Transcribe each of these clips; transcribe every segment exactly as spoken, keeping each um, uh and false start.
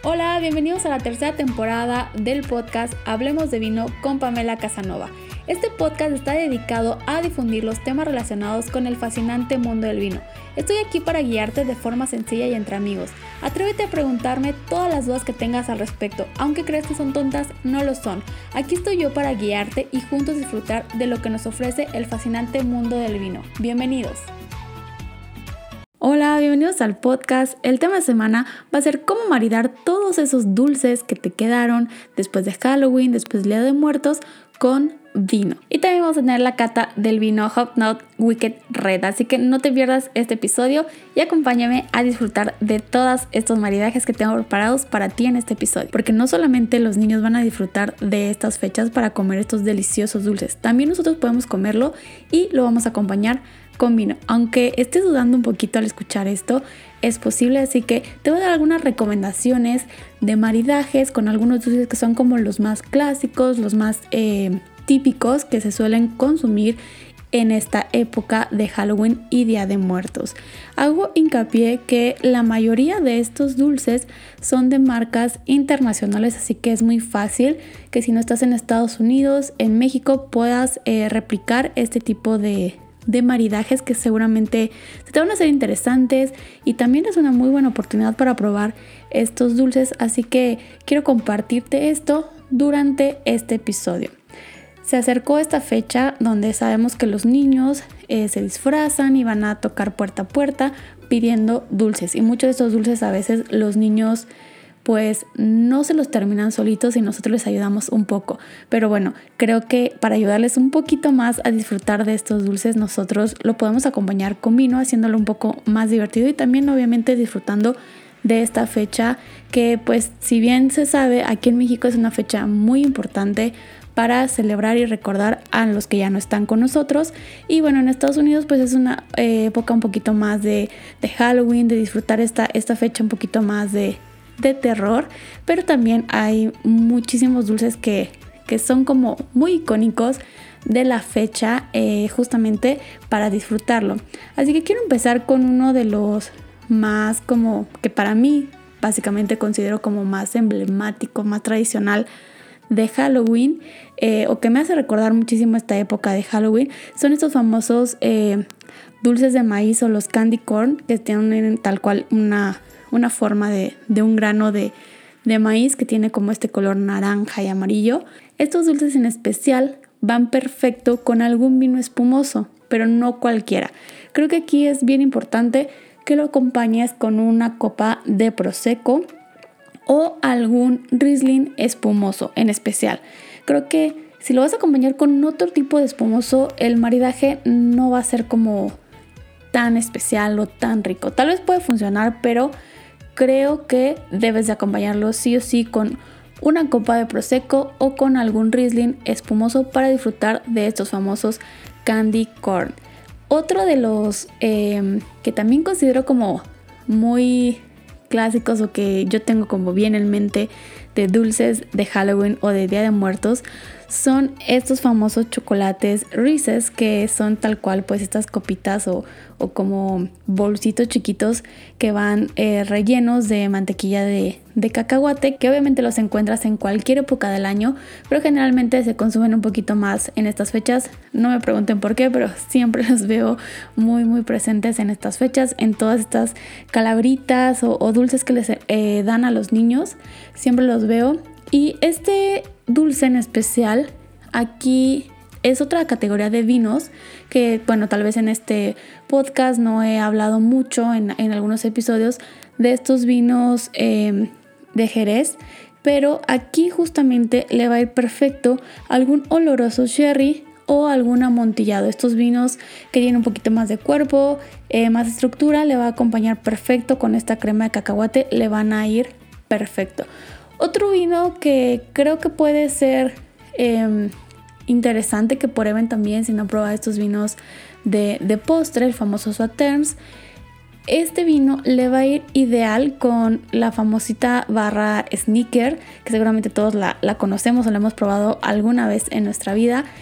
Hola, bienvenidos a la tercera temporada del podcast Hablemos de Vino con Pamela Casanova. Este podcast está dedicado a difundir los temas relacionados con el fascinante mundo del vino. Estoy aquí para guiarte de forma sencilla y entre amigos. Atrévete a preguntarme todas las dudas que tengas al respecto. Aunque creas que son tontas, no lo son. Aquí estoy yo para guiarte y juntos disfrutar de lo que nos ofrece el fascinante mundo del vino. Bienvenidos. Hola, bienvenidos al podcast. El tema de semana va a ser cómo maridar todos esos dulces que te quedaron después de Halloween, después del Día de Muertos, con vino. Y también vamos a tener la cata del vino Hopknob Wicked Red, así que no te pierdas este episodio y acompáñame a disfrutar de todos estos maridajes que tengo preparados para ti en este episodio, porque no solamente los niños van a disfrutar de estas fechas para comer estos deliciosos dulces, también nosotros podemos comerlo y lo vamos a acompañar con vino. Aunque estés dudando un poquito al escuchar esto, es posible, así que te voy a dar algunas recomendaciones de maridajes con algunos dulces que son como los más clásicos, los más eh, típicos que se suelen consumir en esta época de Halloween y Día de Muertos. Hago hincapié que la mayoría de estos dulces son de marcas internacionales, así que es muy fácil que si no estás en Estados Unidos, en México, puedas eh, replicar este tipo de de maridajes que seguramente te van a ser interesantes, y también es una muy buena oportunidad para probar estos dulces, así que quiero compartirte esto durante este episodio. Se acercó esta fecha donde sabemos que los niños eh, se disfrazan y van a tocar puerta a puerta pidiendo dulces, y muchos de estos dulces a veces los niños pues no se los terminan solitos y nosotros les ayudamos un poco. Pero bueno, creo que para ayudarles un poquito más a disfrutar de estos dulces, nosotros lo podemos acompañar con vino, haciéndolo un poco más divertido y también obviamente disfrutando de esta fecha que, pues, si bien se sabe, aquí en México es una fecha muy importante para celebrar y recordar a los que ya no están con nosotros. Y bueno, en Estados Unidos pues es una eh, época un poquito más de, de Halloween, de disfrutar esta, esta fecha un poquito más de de terror, pero también hay muchísimos dulces que, que son como muy icónicos de la fecha, eh, justamente para disfrutarlo. Así que quiero empezar con uno de los más, como que para mí básicamente considero como más emblemático, más tradicional de Halloween, eh, o que me hace recordar muchísimo esta época de Halloween. Son estos famosos eh, dulces de maíz o los candy corn, que tienen tal cual una una forma de, de un grano de, de maíz que tiene como este color naranja y amarillo. Estos dulces en especial van perfecto con algún vino espumoso, pero no cualquiera. Creo que aquí es bien importante que lo acompañes con una copa de prosecco o algún Riesling espumoso en especial. Creo que si lo vas a acompañar con otro tipo de espumoso, el maridaje no va a ser como tan especial o tan rico. Tal vez puede funcionar, pero creo que debes de acompañarlo sí o sí con una copa de prosecco o con algún Riesling espumoso para disfrutar de estos famosos candy corn. Otro de los eh, que también considero como muy clásicos o que yo tengo como bien en mente de dulces de Halloween o de Día de Muertos son estos famosos chocolates Reese's, que son tal cual pues estas copitas o, o como bolsitos chiquitos que van eh, rellenos de mantequilla de, de cacahuate, que obviamente los encuentras en cualquier época del año, pero generalmente se consumen un poquito más en estas fechas. No me pregunten por qué, pero siempre los veo muy muy presentes en estas fechas, en todas estas calaveritas o, o dulces que les eh, dan a los niños, siempre los veo. Y este dulce en especial aquí es otra categoría de vinos que, bueno, tal vez en este podcast no he hablado mucho en, en algunos episodios de estos vinos eh, de Jerez, pero aquí justamente le va a ir perfecto algún oloroso sherry o algún amontillado. Estos vinos que tienen un poquito más de cuerpo, eh, más estructura, le va a acompañar perfecto con esta crema de cacahuate, le van a ir perfecto. Otro vino que creo que puede ser eh, interesante que prueben también si no prueban estos vinos de, de postre, el famoso Sauternes. Este vino le va a ir ideal con la famosita barra Snicker, que seguramente todos la, la conocemos o la hemos probado alguna vez en nuestra vida.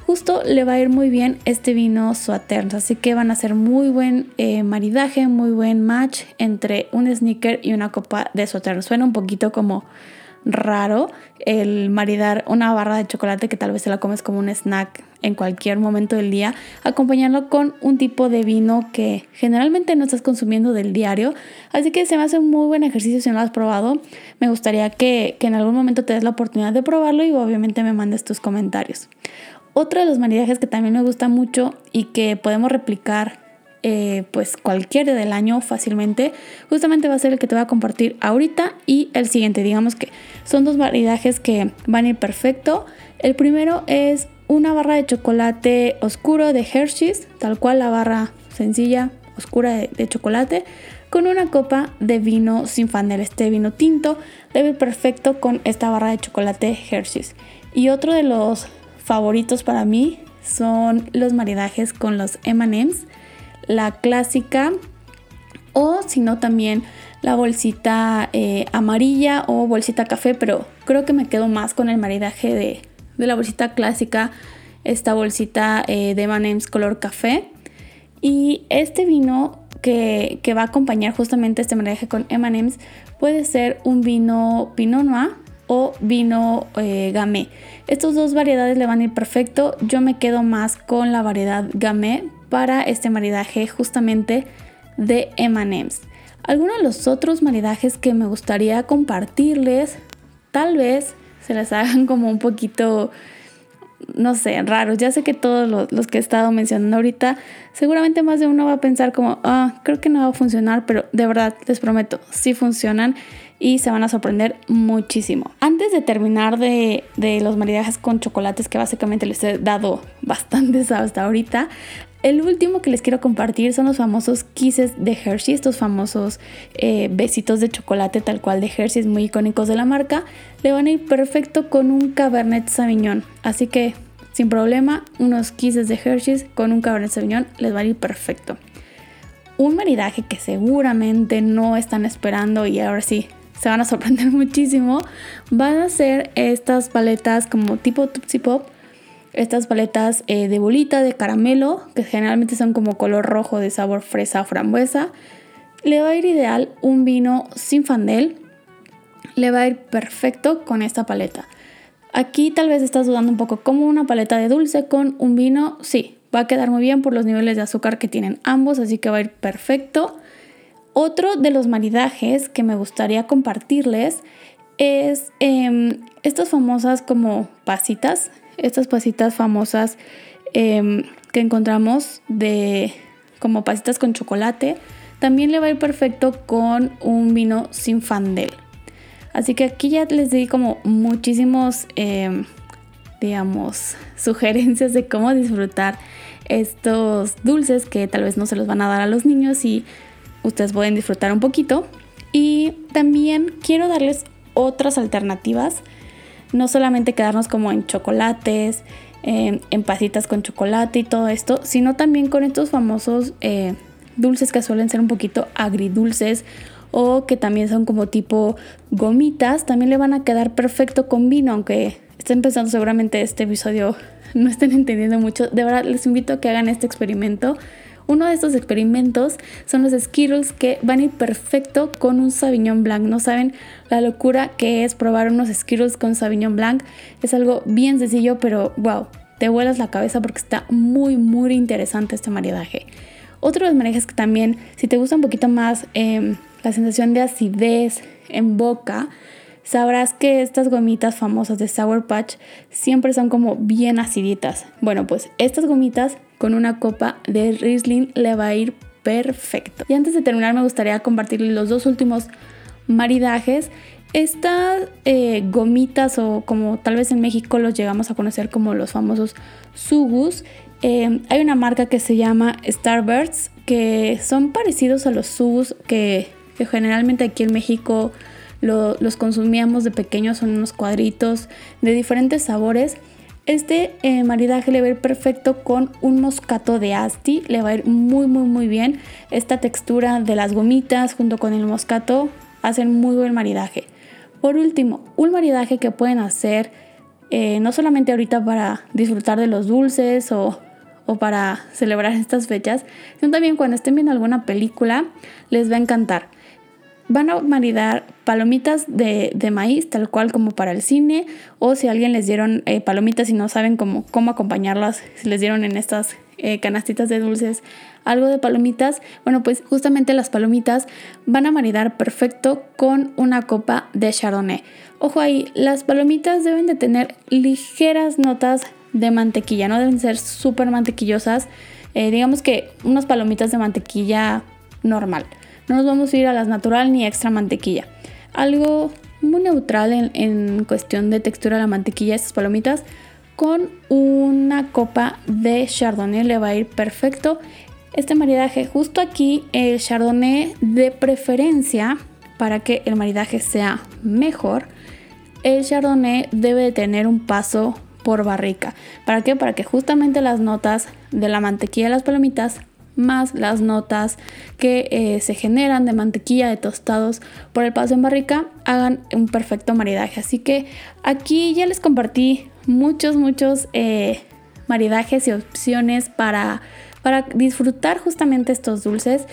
justo le va a ir muy bien este vino Sauternes, así que van a ser muy buen eh, maridaje, muy buen match entre un sneaker y una copa de Sauternes. Suena un poquito como raro el maridar una barra de chocolate que tal vez se la comes como un snack en cualquier momento del día, acompañarlo con un tipo de vino que generalmente no estás consumiendo del diario, así que se me hace un muy buen ejercicio si no lo has probado. Me gustaría que, que en algún momento te des la oportunidad de probarlo y obviamente me mandes tus comentarios. Otro de los maridajes que también me gusta mucho y que podemos replicar Eh, pues cualquier día del año fácilmente, justamente va a ser el que te voy a compartir ahorita y el siguiente. Digamos que son dos maridajes que van a ir perfecto. El primero es una barra de chocolate oscuro de Hershey's, tal cual la barra sencilla oscura de, de chocolate, con una copa de vino Zinfandel, este vino tinto, debe ir perfecto con esta barra de chocolate Hershey's. Y otro de los favoritos para mí son los maridajes con los eme and eme's, la clásica, o si no también la bolsita eh, amarilla o bolsita café, pero creo que me quedo más con el maridaje de, de la bolsita clásica, esta bolsita eh, de eme and eme's color café. Y este vino que, que va a acompañar justamente este maridaje con eme and eme's puede ser un vino Pinot Noir o vino eh, Gamay. Estas dos variedades le van a ir perfecto. Yo me quedo más con la variedad Gamay para este maridaje justamente de eme and eme's. Algunos de los otros maridajes que me gustaría compartirles, tal vez se les hagan como un poquito, no sé, raros. Ya sé que todos los, los que he estado mencionando ahorita, seguramente más de uno va a pensar como, ah, creo que no va a funcionar, pero de verdad les prometo, sí funcionan y se van a sorprender muchísimo. Antes de terminar de, de los maridajes con chocolates, que básicamente les he dado bastantes hasta ahorita, el último que les quiero compartir son los famosos Kisses de Hershey, estos famosos eh, besitos de chocolate tal cual de Hershey, muy icónicos de la marca. Le van a ir perfecto con un Cabernet Sauvignon, así que sin problema, unos Kisses de Hershey con un Cabernet Sauvignon les va a ir perfecto. Un maridaje que seguramente no están esperando y ahora sí se van a sorprender muchísimo, van a ser estas paletas como tipo Tootsie Pop. Estas paletas eh, de bolita de caramelo, que generalmente son como color rojo de sabor fresa o frambuesa. Le va a ir ideal un vino Zinfandel. Le va a ir perfecto con esta paleta. Aquí tal vez estás dudando un poco, ¿como una paleta de dulce con un vino? Sí, va a quedar muy bien por los niveles de azúcar que tienen ambos, así que va a ir perfecto. Otro de los maridajes que me gustaría compartirles es eh, estas famosas como pasitas. Estas pasitas famosas eh, que encontramos de como pasitas con chocolate, también le va a ir perfecto con un vino Zinfandel. Así que aquí ya les di como muchísimos, eh, digamos, sugerencias de cómo disfrutar estos dulces que tal vez no se los van a dar a los niños y ustedes pueden disfrutar un poquito. Y también quiero darles otras alternativas. No solamente quedarnos como en chocolates, eh, en pasitas con chocolate y todo esto, sino también con estos famosos eh, dulces que suelen ser un poquito agridulces o que también son como tipo gomitas. También le van a quedar perfecto con vino, aunque estén pensando seguramente este episodio no estén entendiendo mucho. De verdad les invito a que hagan este experimento. Uno de estos experimentos son los Skittles, que van a ir perfecto con un Sauvignon Blanc. No saben la locura que es probar unos Skittles con Sauvignon Blanc. Es algo bien sencillo, pero wow, te vuelas la cabeza porque está muy muy interesante este maridaje. Otro de los maridajes que también, si te gusta un poquito más eh, la sensación de acidez en boca, sabrás que estas gomitas famosas de Sour Patch siempre son como bien aciditas. Bueno, pues estas gomitas con una copa de Riesling le va a ir perfecto. Y antes de terminar me gustaría compartirles los dos últimos maridajes. Estas eh, gomitas, o como tal vez en México los llegamos a conocer como los famosos Sugus, eh, hay una marca que se llama Starburst, que son parecidos a los Sugus que, que generalmente aquí en México lo, los consumíamos de pequeños. Son unos cuadritos de diferentes sabores. Este eh, maridaje le va a ir perfecto con un moscato de Asti, le va a ir muy muy muy bien. Esta textura de las gomitas junto con el moscato hacen muy buen maridaje. Por último, un maridaje que pueden hacer eh, no solamente ahorita para disfrutar de los dulces o, o para celebrar estas fechas, sino también cuando estén viendo alguna película, les va a encantar. Van a maridar palomitas de, de maíz, tal cual como para el cine, o si a alguien les dieron eh, palomitas y no saben cómo, cómo acompañarlas, si les dieron en estas eh, canastitas de dulces algo de palomitas, bueno, pues justamente las palomitas van a maridar perfecto con una copa de Chardonnay. Ojo ahí, las palomitas deben de tener ligeras notas de mantequilla, no deben ser súper mantequillosas, eh, digamos que unas palomitas de mantequilla normal. No nos vamos a ir a las natural ni extra mantequilla. Algo muy neutral en, en cuestión de textura de la mantequilla de estas palomitas. Con una copa de Chardonnay le va a ir perfecto este maridaje. Justo aquí el Chardonnay, de preferencia, para que el maridaje sea mejor, el Chardonnay debe de tener un paso por barrica. ¿Para qué? Para que justamente las notas de la mantequilla de las palomitas más las notas que eh, se generan de mantequilla, de tostados por el paso en barrica, hagan un perfecto maridaje. Así que aquí ya les compartí muchos, muchos eh, maridajes y opciones para, para disfrutar justamente estos dulces.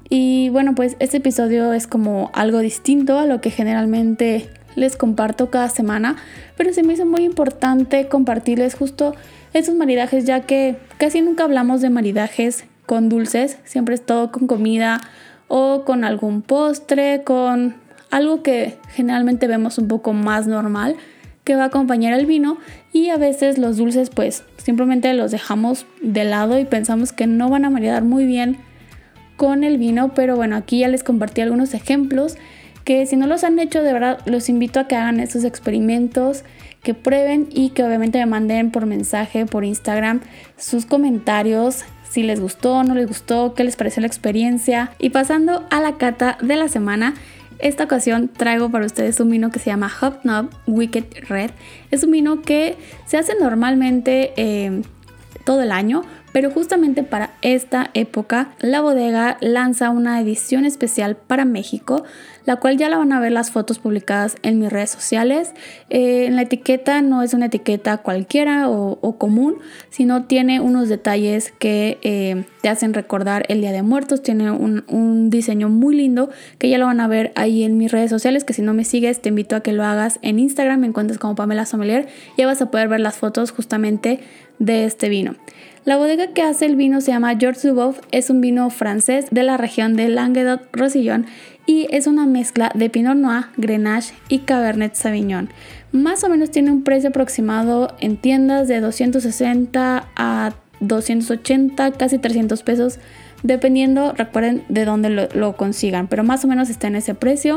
Y bueno, pues este episodio es como algo distinto a lo que generalmente les comparto cada semana, pero se me hizo muy importante compartirles justo esos maridajes, ya que casi nunca hablamos de maridajes con dulces, siempre es todo con comida o con algún postre, con algo que generalmente vemos un poco más normal que va a acompañar el vino, y a veces los dulces pues simplemente los dejamos de lado y pensamos que no van a maridar muy bien con el vino, pero bueno, aquí ya les compartí algunos ejemplos que si no los han hecho, de verdad los invito a que hagan estos experimentos, que prueben y que obviamente me manden por mensaje, por Instagram, sus comentarios, si les gustó, no les gustó, qué les pareció la experiencia. Y pasando a la cata de la semana, esta ocasión traigo para ustedes un vino que se llama Hobnob Wicked Red. Es un vino que se hace normalmente eh, todo el año, pero justamente para esta época la bodega lanza una edición especial para México, la cual ya la van a ver las fotos publicadas en mis redes sociales. Eh, en la etiqueta no es una etiqueta cualquiera o, o común, sino tiene unos detalles que eh, te hacen recordar el Día de Muertos. Tiene un, un diseño muy lindo que ya lo van a ver ahí en mis redes sociales, que si no me sigues te invito a que lo hagas en Instagram, me encuentras como Pamela Sommelier, ya vas a poder ver las fotos justamente de este vino. La bodega que hace el vino se llama Georges Dubois, es un vino francés de la región de Languedoc-Roussillon y es una mezcla de Pinot Noir, Grenache y Cabernet Sauvignon. Más o menos tiene un precio aproximado en tiendas de doscientos sesenta a doscientos ochenta, casi trescientos pesos, dependiendo, recuerden, de dónde lo, lo consigan, pero más o menos está en ese precio.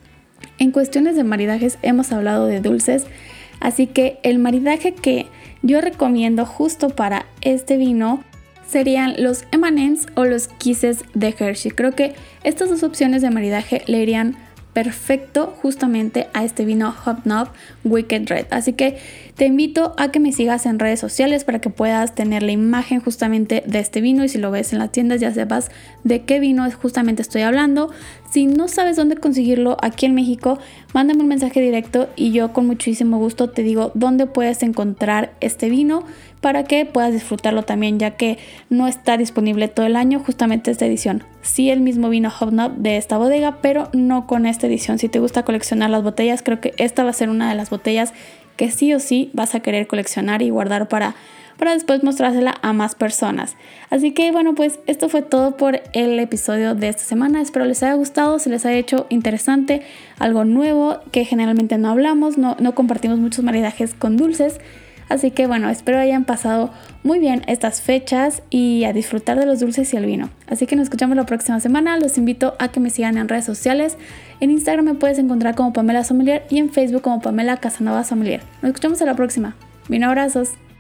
En cuestiones de maridajes hemos hablado de dulces, así que el maridaje que yo recomiendo justo para este vino serían los eme and eme's o los Kisses de Hershey. Creo que estas dos opciones de maridaje le irían perfecto justamente a este vino Hobnob Wicked Red. Así que te invito a que me sigas en redes sociales para que puedas tener la imagen justamente de este vino, y si lo ves en las tiendas ya sepas de qué vino justamente estoy hablando. Si no sabes dónde conseguirlo aquí en México, mándame un mensaje directo y yo con muchísimo gusto te digo dónde puedes encontrar este vino para que puedas disfrutarlo también, ya que no está disponible todo el año justamente esta edición. Sí, el mismo vino Hobnob de esta bodega, pero no con esta edición. Si te gusta coleccionar las botellas, creo que esta va a ser una de las botellas que sí o sí vas a querer coleccionar y guardar para, para después mostrársela a más personas. Así que bueno, pues esto fue todo por el episodio de esta semana. Espero les haya gustado, se les haya hecho interesante, algo nuevo que generalmente no hablamos, no, no compartimos muchos maridajes con dulces. Así que bueno, espero hayan pasado muy bien estas fechas y a disfrutar de los dulces y el vino. Así que nos escuchamos la próxima semana. Los invito a que me sigan en redes sociales. En Instagram me puedes encontrar como Pamela Sommelier y en Facebook como Pamela Casanova Sommelier. Nos escuchamos a la próxima. Bien, abrazos.